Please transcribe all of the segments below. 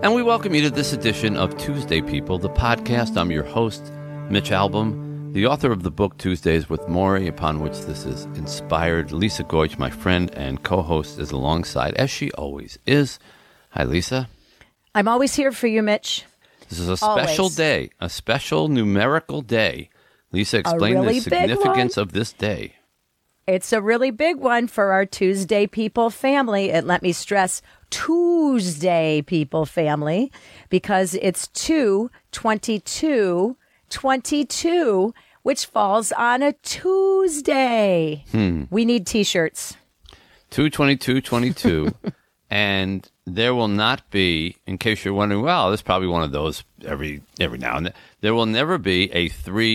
And we welcome you to this edition of Tuesday People, the podcast. I'm your host, Mitch Albom, the author of the book Tuesdays with Morrie, upon which this is inspired. Lisa Goich, my friend and co-host, is alongside, as she always is. Hi, Lisa. I'm always here for you, Mitch. This is a special day, a special numerical day. Lisa, explain really the significance of this day. It's a really big one for our Tuesday People family. And let me stress, Tuesday People family, because it's 2/22/22, which falls on a Tuesday. We need T-shirts. 2/22/22, and there will not be, in case you're wondering, well, there's probably one of those every now and then. There will never be a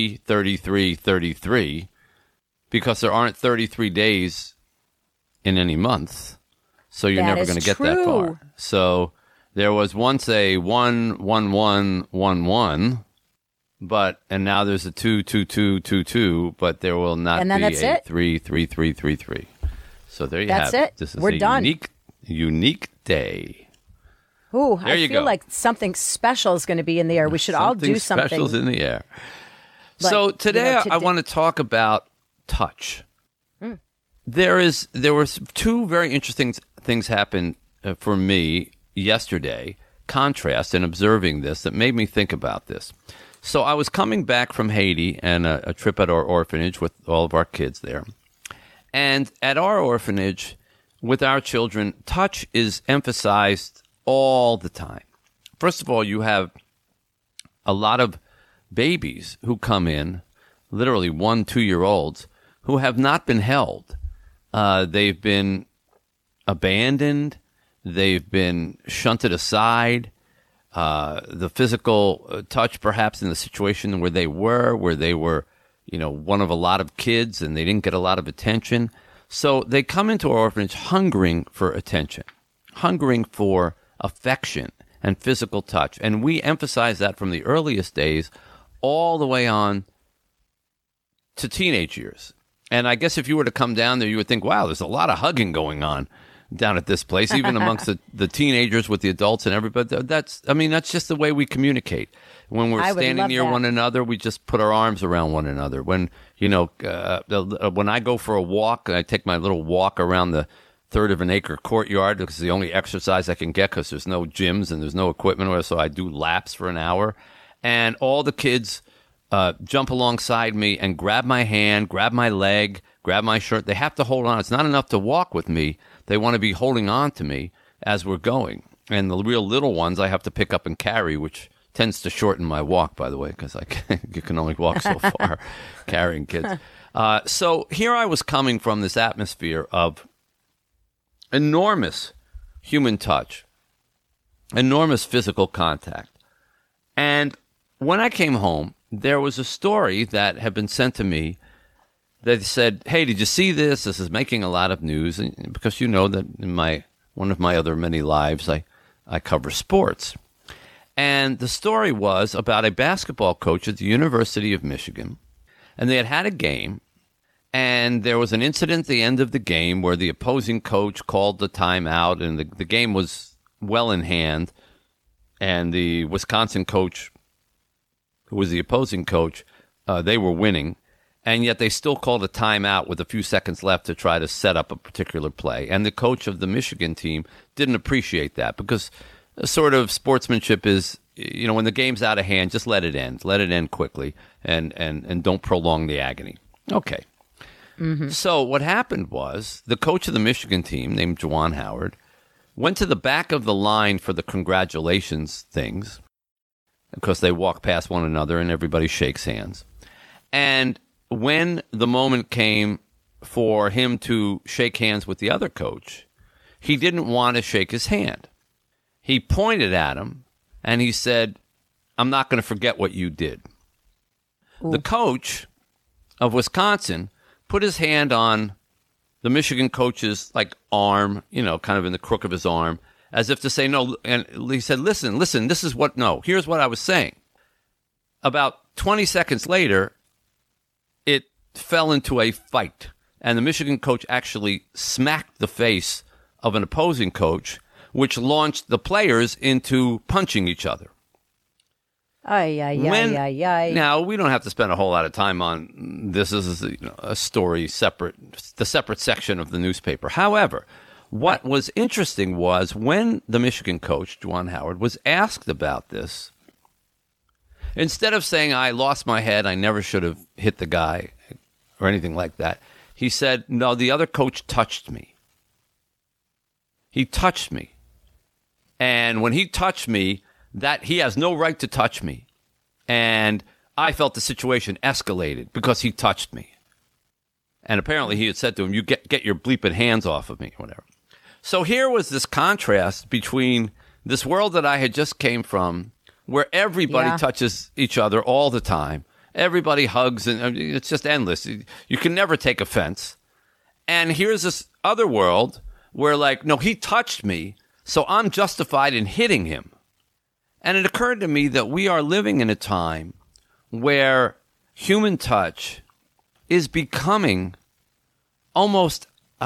3/33/33 because there aren't 33 days in any month. So you're never going to get that far. So there was once a 1/1/1/1/1, and now there's a 2/2/2/2/2, but there will not be a 3/3/3/3/3. So there you have it. That's it. This is We're done. Unique day. Ooh, There you I feel go. like something special is going to be in the air. We should all do something. Special's in the air. Like, so today I want to talk about touch. There were two very interesting things happened for me yesterday, contrast in observing this, that made me think about this. So I was coming back from Haiti and a trip at our orphanage with all of our kids there. And at our orphanage, with our children, touch is emphasized all the time. First of all, you have a lot of babies who come in, literally 1-2-year-olds, who have not been held. They've been abandoned. They've been shunted aside. The physical touch, perhaps in the situation where they were, one of a lot of kids and they didn't get a lot of attention. So they come into our orphanage hungering for attention, hungering for affection and physical touch. And we emphasize that from the earliest days all the way on to teenage years. And I guess if you were to come down there, you would think, wow, there's a lot of hugging going on down at this place, even amongst the teenagers with the adults and everybody. That's just the way we communicate. When we're standing near one another, we just put our arms around one another. When when I go for a walk, I take my little walk around the third of an acre courtyard because it's the only exercise I can get because there's no gyms and there's no equipment, so I do laps for an hour. And all the kids jump alongside me and grab my hand, grab my leg, grab my shirt. They have to hold on. It's not enough to walk with me. They want to be holding on to me as we're going. And the real little ones I have to pick up and carry, which tends to shorten my walk, by the way, because you can only walk so far carrying kids. So here I was coming from this atmosphere of enormous human touch, enormous physical contact. And when I came home, there was a story that had been sent to me that said, hey, did you see this? This is making a lot of news. And because you know that in one of my other many lives, I cover sports. And the story was about a basketball coach at the University of Michigan. And they had a game. And there was an incident at the end of the game where the opposing coach called the timeout. And the game was well in hand. And the Wisconsin coach, who was the opposing coach, they were winning, and yet they still called a timeout with a few seconds left to try to set up a particular play. And the coach of the Michigan team didn't appreciate that because sort of sportsmanship is, when the game's out of hand, just let it end. Let it end quickly and don't prolong the agony. Okay. Mm-hmm. So what happened was the coach of the Michigan team, named Juwan Howard, went to the back of the line for the congratulations things. Of course, they walk past one another and everybody shakes hands. And when the moment came for him to shake hands with the other coach, he didn't want to shake his hand. He pointed at him and he said, I'm not going to forget what you did. Ooh. The coach of Wisconsin put his hand on the Michigan coach's arm, kind of in the crook of his arm, as if to say no. And he said, listen, here's what I was saying. About 20 seconds later, it fell into a fight. And the Michigan coach actually smacked the face of an opposing coach, which launched the players into punching each other. Now, we don't have to spend a whole lot of time on this. This is a story the separate section of the newspaper. However, what was interesting was when the Michigan coach, Juwan Howard, was asked about this, instead of saying, I lost my head, I never should have hit the guy, or anything like that, he said, no, the other coach touched me. He touched me. And when he touched me, that he has no right to touch me. And I felt the situation escalated because he touched me. And apparently he had said to him, you get your bleeping hands off of me, or whatever. So here was this contrast between this world that I had just came from, where everybody touches each other all the time. Everybody hugs, and it's just endless. You can never take offense. And here's this other world where, like, no, he touched me, so I'm justified in hitting him. And it occurred to me that we are living in a time where human touch is becoming almost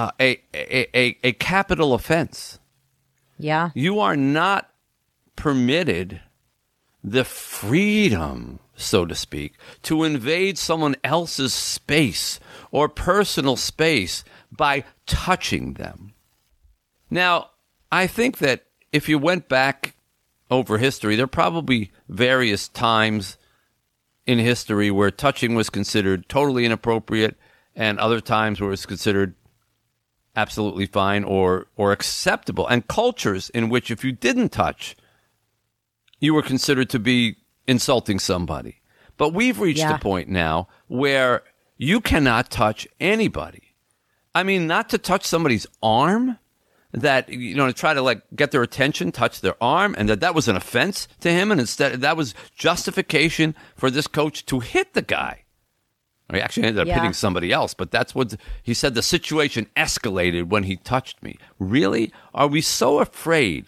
a capital offense. Yeah. You are not permitted the freedom, so to speak, to invade someone else's space or personal space by touching them. Now, I think that if you went back over history, there are probably various times in history where touching was considered totally inappropriate and other times where it was considered absolutely fine or acceptable, and cultures in which if you didn't touch, you were considered to be insulting somebody. But we've reached a point now where you cannot touch anybody. I mean, not to touch somebody's arm, that, to try to, like, get their attention, touch their arm, and that was an offense to him, and instead that was justification for this coach to hit the guy. He actually ended up hitting somebody else, but that's what he said. The situation escalated when he touched me. Really? Are we so afraid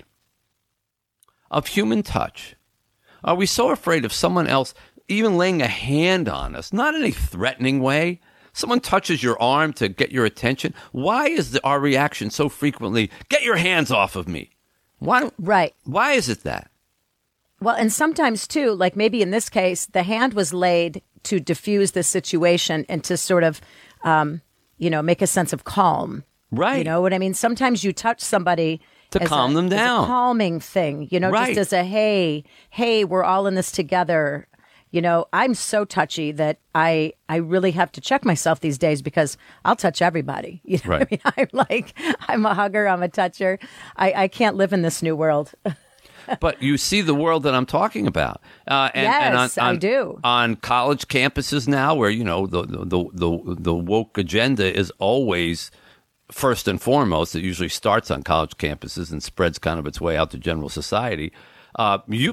of human touch? Are we so afraid of someone else even laying a hand on us? Not in a threatening way. Someone touches your arm to get your attention. Why is our reaction so frequently, get your hands off of me? Why? Right. Why is it that? Well, and sometimes, too, like maybe in this case, the hand was laid to diffuse the situation and to sort of, make a sense of calm. Right. You know what I mean? Sometimes you touch somebody to calm them down. As a calming thing, right. Just as a, hey, we're all in this together. I'm so touchy that I really have to check myself these days because I'll touch everybody. Right. I mean, I'm a hugger, I'm a toucher. I can't live in this new world. But you see the world that I'm talking about. Yes, I do. On college campuses now where, the woke agenda is always first and foremost. It usually starts on college campuses and spreads kind of its way out to general society. You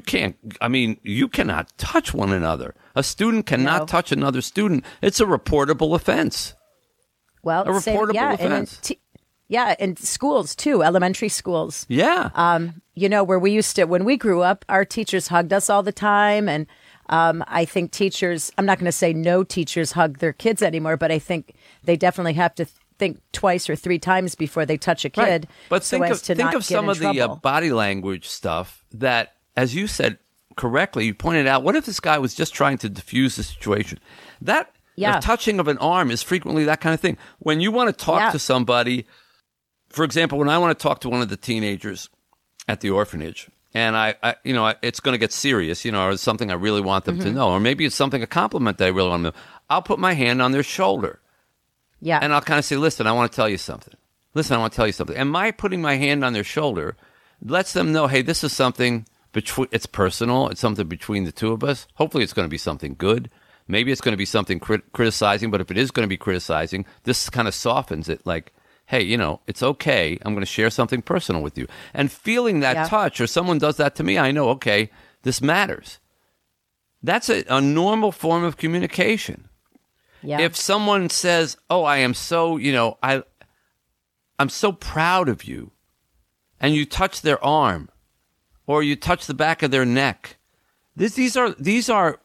cannot touch one another. A student cannot touch another student. It's a reportable offense. Well, a reportable offense. And schools too, elementary schools. Yeah. Where we used to, when we grew up, our teachers hugged us all the time. And I think teachers, I'm not going to say no teachers hug their kids anymore, but I think they definitely have to think twice or three times before they touch a kid. Right. But think of some of the body language stuff that, as you said correctly, you pointed out, what if this guy was just trying to diffuse the situation? The touching of an arm is frequently that kind of thing. When you want to talk to somebody, for example, when I want to talk to one of the teenagers at the orphanage, and I it's going to get serious, or it's something I really want them to know, or maybe it's a compliment that I really want them to know, I'll put my hand on their shoulder. Yeah. And I'll kind of say, listen, I want to tell you something. And my putting my hand on their shoulder lets them know, hey, this is something it's personal. It's something between the two of us. Hopefully it's going to be something good. Maybe it's going to be something criticizing, but if it is going to be criticizing, this kind of softens it, like, hey, it's okay. I'm going to share something personal with you. And feeling that touch, or someone does that to me, I know, okay, this matters. That's a normal form of communication. Yeah. If someone says, oh, I am so, I'm so proud of you, and you touch their arm, or you touch the back of their neck, these are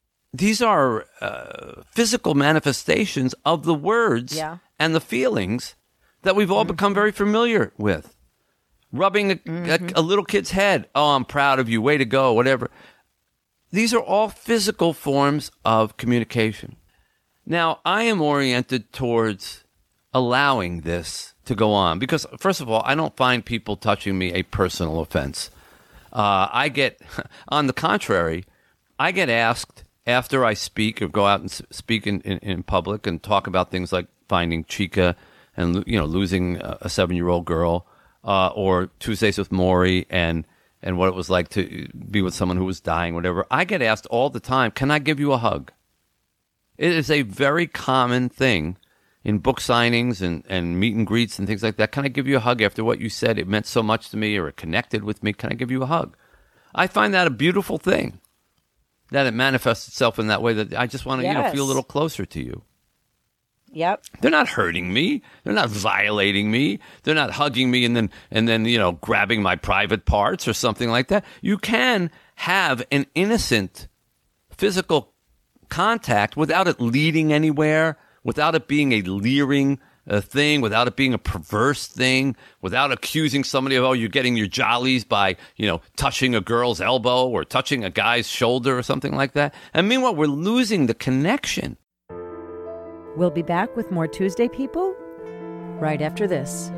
physical manifestations of the words and the feelings that we've all become very familiar with. rubbing a little kid's head. Oh, I'm proud of you. Way to go, whatever. These are all physical forms of communication. Now, I am oriented towards allowing this to go on because, first of all, I don't find people touching me a personal offense. I get, on the contrary, I get asked after I speak or go out and speak in public and talk about things like finding Chica and losing a 7-year-old girl, or Tuesdays with Maury and what it was like to be with someone who was dying, whatever. I get asked all the time, can I give you a hug? It is a very common thing in book signings and meet and greets and things like that. Can I give you a hug after what you said? It meant so much to me, or it connected with me. Can I give you a hug? I find that a beautiful thing, that it manifests itself in that way, that I just want to feel a little closer to you. Yep. They're not hurting me. They're not violating me. They're not hugging me and then grabbing my private parts or something like that. You can have an innocent physical contact without it leading anywhere, without it being a leering thing, without it being a perverse thing, without accusing somebody of, you're getting your jollies by, touching a girl's elbow or touching a guy's shoulder or something like that. And meanwhile, we're losing the connection. We'll be back with more Tuesday People right after this.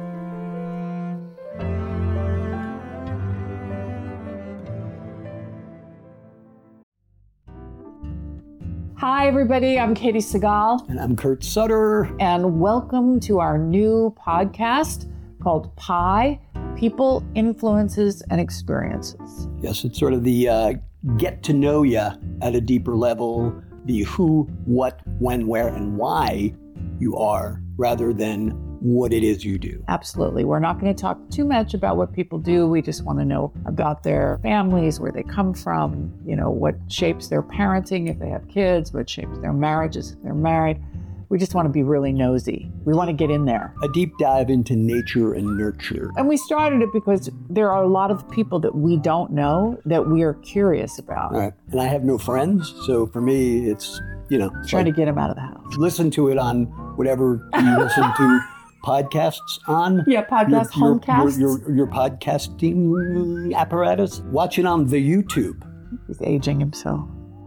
Hi, everybody. I'm Katie Segal. And I'm Kurt Sutter. And welcome to our new podcast called PIE, People, Influences, and Experiences. Yes, it's sort of the get to know you at a deeper level, the who, what, when, where, and why you are, rather than what it is you do. Absolutely. We're not going to talk too much about what people do. We just want to know about their families, where they come from, what shapes their parenting if they have kids, what shapes their marriages if they're married. We just want to be really nosy. We want to get in there. A deep dive into nature and nurture. And we started it because there are a lot of people that we don't know that we are curious about. Right. And I have no friends, so for me, it's, trying to get them out of the house. Listen to it on whatever you listen to podcasts on. Yeah, homecasts. Your podcasting apparatus. Watch it on the YouTube. He's aging himself.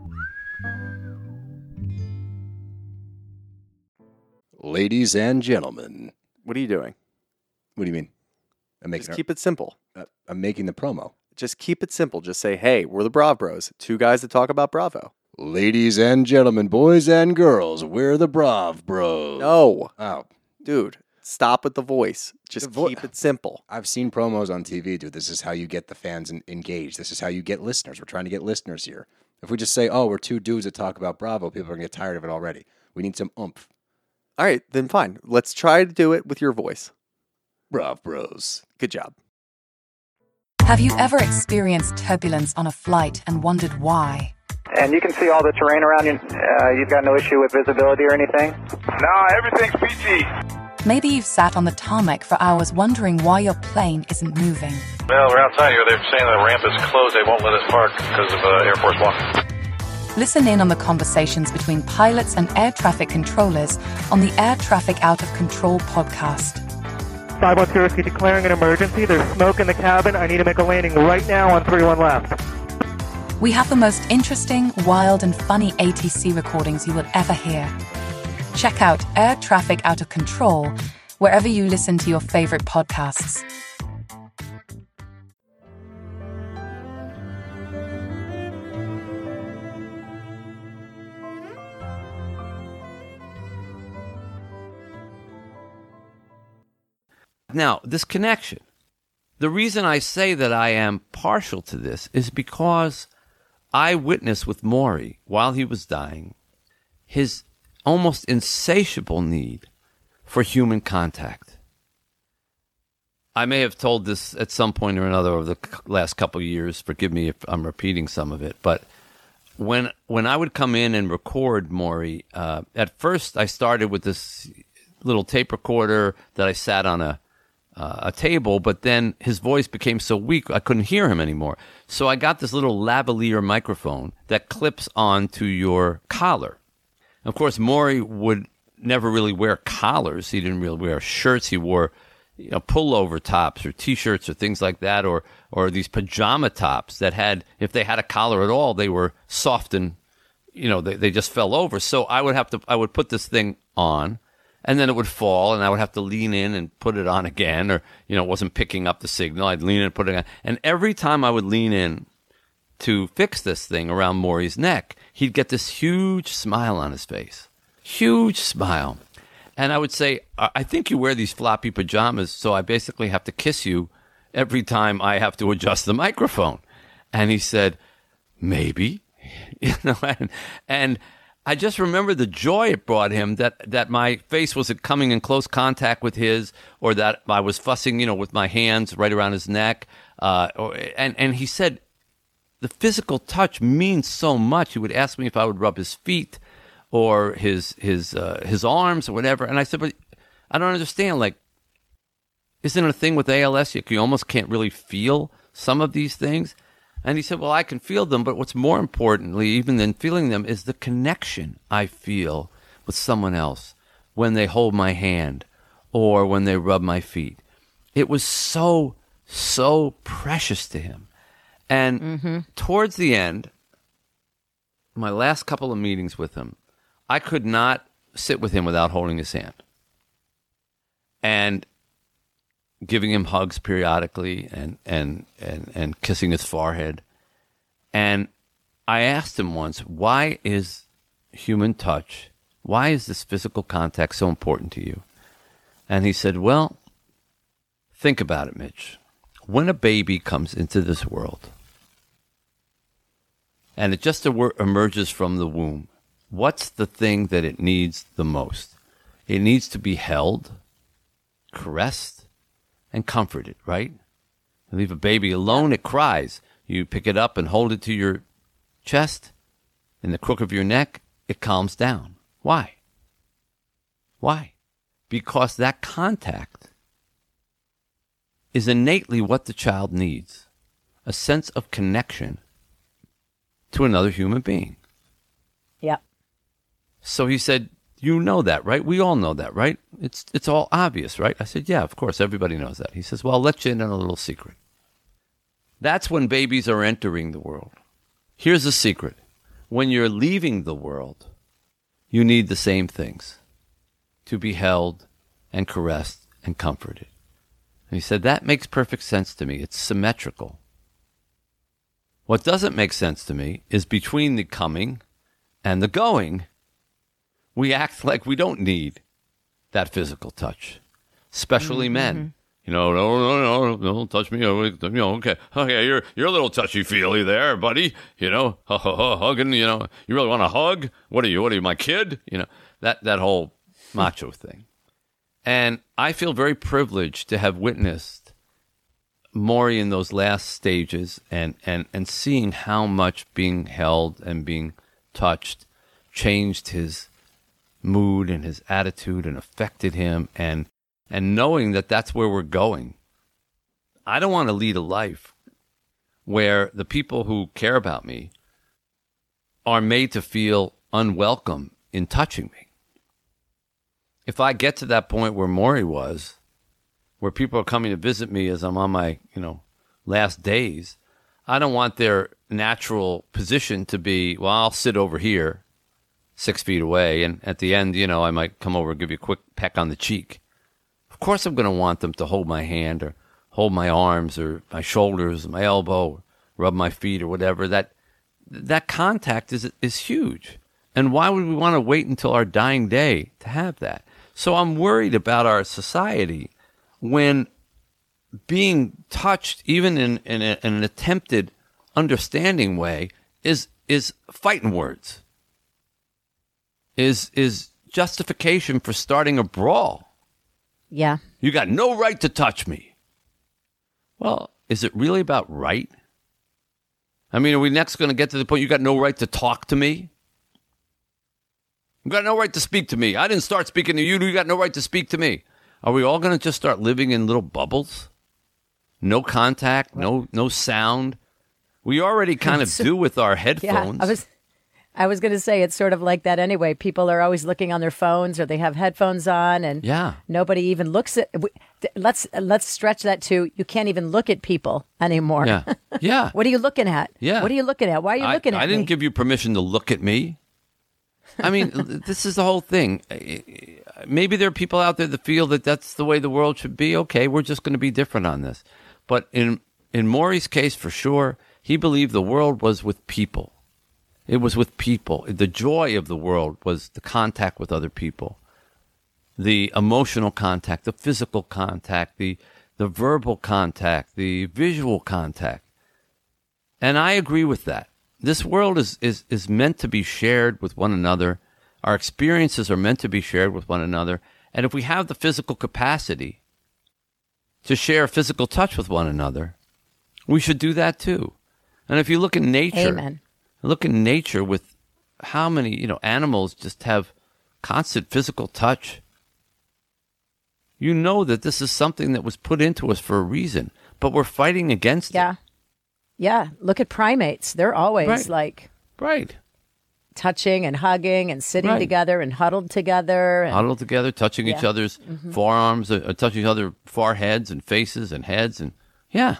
Ladies and gentlemen. What are you doing? What do you mean? Just keep it simple. I'm making the promo. Just keep it simple. Just say, hey, we're the Brav Bros. 2 guys that talk about Bravo. Ladies and gentlemen, boys and girls, we're the Brav Bros. No. Oh. Dude, stop with the voice. Just keep it simple. I've seen promos on TV, dude. This is how you get the fans engaged. This is how you get listeners. We're trying to get listeners here. If we just say, we're 2 dudes that talk about Bravo, people are going to get tired of it already. We need some oomph. All right, then fine. Let's try to do it with your voice. Brav Bros. Good job. Have you ever experienced turbulence on a flight and wondered why? And you can see all the terrain around you. You've got no issue with visibility or anything? No, everything's PG. Maybe you've sat on the tarmac for hours wondering why your plane isn't moving. Well, we're outside here. They're saying the ramp is closed. They won't let us park because of Air Force One. Listen in on the conversations between pilots and air traffic controllers on the Air Traffic Out of Control podcast. 510 Whiskey declaring an emergency. There's smoke in the cabin. I need to make a landing right now on 31 left. We have the most interesting, wild, and funny ATC recordings you will ever hear. Check out Air Traffic Out of Control wherever you listen to your favorite podcasts. Now, this connection, the reason I say that I am partial to this is because I witnessed with Maury, while he was dying, his almost insatiable need for human contact. I may have told this at some point or another over the last couple of years. Forgive me if I'm repeating some of it. But when I would come in and record Maury, at first I started with this little tape recorder that I sat on a table, but then his voice became so weak I couldn't hear him anymore. So I got this little lavalier microphone that clips onto your collar. Of course, Maury would never really wear collars. He didn't really wear shirts. He wore pullover tops or T-shirts or things like that, or these pajama tops that had, if they had a collar at all, they were soft and, they just fell over. So I would put this thing on, and then it would fall, and I would have to lean in and put it on again, or, it wasn't picking up the signal. I'd lean in and put it on. And every time I would lean in to fix this thing around Maury's neck, he'd get this huge smile on his face. Huge smile. And I would say, I think you wear these floppy pajamas, so I basically have to kiss you every time I have to adjust the microphone. And he said, maybe. And I just remember the joy it brought him that my face wasn't coming in close contact with his, or that I was fussing, with my hands right around his neck. And he said, the physical touch means so much. He would ask me if I would rub his feet or his arms or whatever. And I said, but I don't understand. Like, isn't it a thing with ALS? You almost can't really feel some of these things. And he said, well, I can feel them, but what's more importantly, even than feeling them, is the connection I feel with someone else when they hold my hand or when they rub my feet. It was so, so precious to him. And towards the end, my last couple of meetings with him, I could not sit with him without holding his hand and giving him hugs periodically and kissing his forehead. And I asked him once, why is human touch, why is this physical contact so important to you? And he said, well, think about it, Mitch. When a baby comes into this world and it just emerges from the womb, what's the thing that it needs the most? It needs to be held, caressed, and comforted, right? You leave a baby alone, it cries. You pick it up and hold it to your chest, in the crook of your neck, it calms down. Why? Why? Because that contact is innately what the child needs, a sense of connection to another human being. Yeah. So he said, you know that, right? We all know that, right? It's all obvious, right? I said, yeah, of course, everybody knows that. He says, well, I'll let you in on a little secret. That's when babies are entering the world. Here's a secret. When you're leaving the world, you need the same things: to be held and caressed and comforted. And he said, that makes perfect sense to me. It's symmetrical. What doesn't make sense to me is between the coming and the going, we act like we don't need that physical touch, especially men. No, don't touch me. Okay, you're a little touchy-feely there, buddy. Hugging. You really want a hug? What are you, my kid? That whole macho thing. And I feel very privileged to have witnessed Maury in those last stages and seeing how much being held and being touched changed his mood and his attitude and affected him, and knowing that that's where we're going. I don't want to lead a life where the people who care about me are made to feel unwelcome in touching me. If I get to that point where Maury was, where people are coming to visit me as I'm on my, last days, I don't want their natural position to be, well, I'll sit over here 6 feet away, and at the end, I might come over and give you a quick peck on the cheek. Of course I'm going to want them to hold my hand or hold my arms or my shoulders, or my elbow, or rub my feet or whatever. That contact is huge. And why would we want to wait until our dying day to have that? So I'm worried about our society when being touched, even in an attempted understanding way, is fighting words, is justification for starting a brawl. Yeah. You got no right to touch me. Well, is it really about right? I mean, are we next going to get to the point you got no right to talk to me? You got no right to speak to me. I didn't start speaking to you. You got no right to speak to me. Are we all going to just start living in little bubbles? No contact, no sound. We already kind of do with our headphones. Yeah, I was going to say it's sort of like that anyway. People are always looking on their phones or they have headphones on and nobody even looks at. Let's stretch that to you can't even look at people anymore. Yeah. Yeah. What are you looking at? Yeah. What are you looking at? Why are you looking at me? I didn't give you permission to look at me. I mean, this is the whole thing. Maybe there are people out there that feel that that's the way the world should be. Okay, we're just going to be different on this. But in Maury's case, for sure, he believed the world was with people. It was with people. The joy of the world was the contact with other people, the emotional contact, the physical contact, the verbal contact, the visual contact. And I agree with that. This world is meant to be shared with one another. Our experiences are meant to be shared with one another. And if we have the physical capacity to share physical touch with one another, we should do that too. And if you look in nature, Amen. Look in nature with how many, animals just have constant physical touch. You know that this is something that was put into us for a reason, but we're fighting against it. Yeah. Look at primates. They're always Right. touching and hugging and sitting together and huddled together. Huddled together, touching each other's forearms, touching each other's foreheads and faces and heads. And yeah.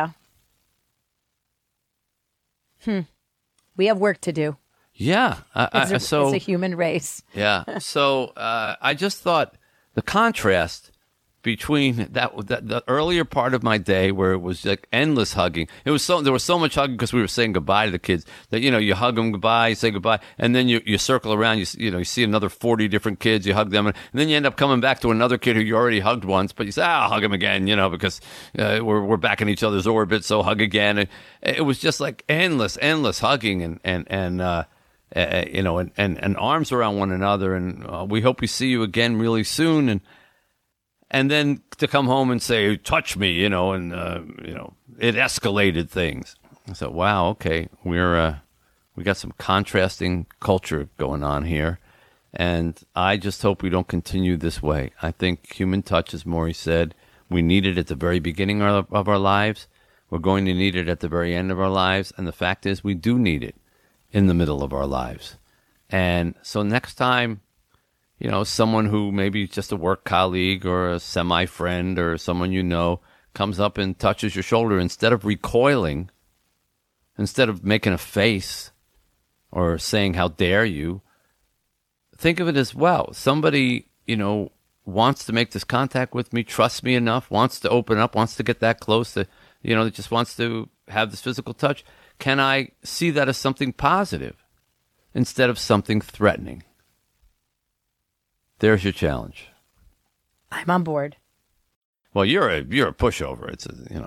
We have work to do. Yeah. It's a human race. Yeah. So I just thought the contrast between the earlier part of my day where it was like endless hugging. There was so much hugging because we were saying goodbye to the kids that, you hug them goodbye, you say goodbye, and then you circle around, you see another 40 different kids, you hug them, and then you end up coming back to another kid who you already hugged once, but you say, I'll hug him again, because we're back in each other's orbit, so hug again. And it was just like endless hugging and arms around one another, and we hope we see you again really soon, and then to come home and say, touch me, it escalated things. So, wow, okay, we got some contrasting culture going on here, and I just hope we don't continue this way. I think human touch, as Maury said, we need it at the very beginning of our lives. We're going to need it at the very end of our lives, and the fact is we do need it in the middle of our lives. And so next time, someone who maybe just a work colleague or a semi-friend or someone comes up and touches your shoulder, instead of recoiling, instead of making a face or saying, how dare you, think of it as, well, somebody, wants to make this contact with me, trusts me enough, wants to open up, wants to get that close, that just wants to have this physical touch. Can I see that as something positive instead of something threatening? There's your challenge. I'm on board. Well, you're a pushover. It's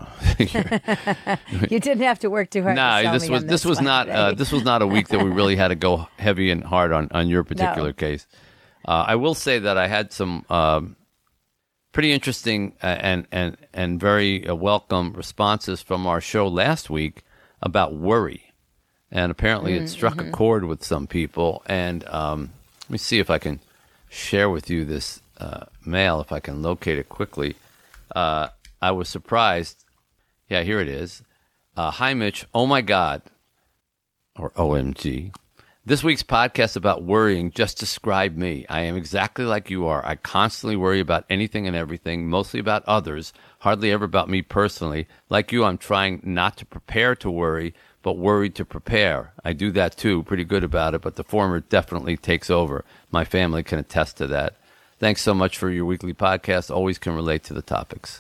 you didn't have to work too hard. No, this was not a week that we really had to go heavy and hard on your particular case. I will say that I had some pretty interesting and very welcome responses from our show last week about worry, and apparently it struck a chord with some people. And let me see if I can share with you this mail, if I can locate it quickly. I was surprised. Yeah, here it is. Hi, Mitch. Oh, my God. Or OMG. This week's podcast about worrying just described me. I am exactly like you are. I constantly worry about anything and everything, mostly about others, hardly ever about me personally. Like you, I'm trying not to prepare to worry, but worried to prepare. I do that too, pretty good about it, but the former definitely takes over. My family can attest to that. Thanks so much for your weekly podcast. Always can relate to the topics.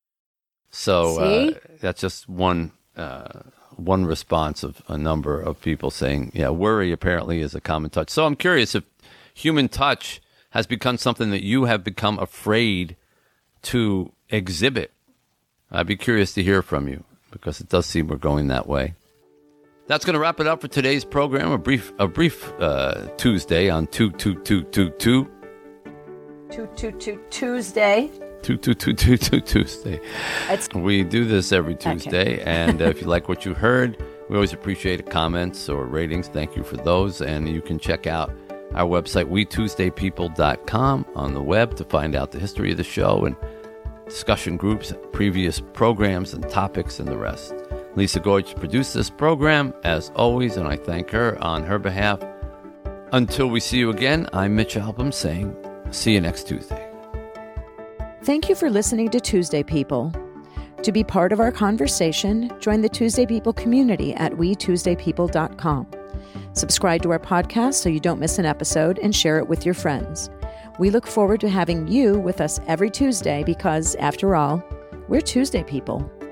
So that's just one response of a number of people saying, yeah, worry apparently is a common touch. So I'm curious if human touch has become something that you have become afraid to exhibit. I'd be curious to hear from you, because it does seem we're going that way. That's going to wrap it up for today's program. A brief Tuesday on 22222. 222 Tuesday. 22222 Tuesday. We do this every Tuesday, and if you like what you heard, we always appreciate comments or ratings. Thank you for those, and you can check out our website, WeTuesdayPeople.com, on the web to find out the history of the show and discussion groups, previous programs and topics, and the rest. Lisa Goich produced this program, as always, and I thank her on her behalf. Until we see you again, I'm Mitch Albom saying, see you next Tuesday. Thank you for listening to Tuesday People. To be part of our conversation, join the Tuesday People community at wetuesdaypeople.com. Subscribe to our podcast so you don't miss an episode and share it with your friends. We look forward to having you with us every Tuesday because, after all, we're Tuesday People.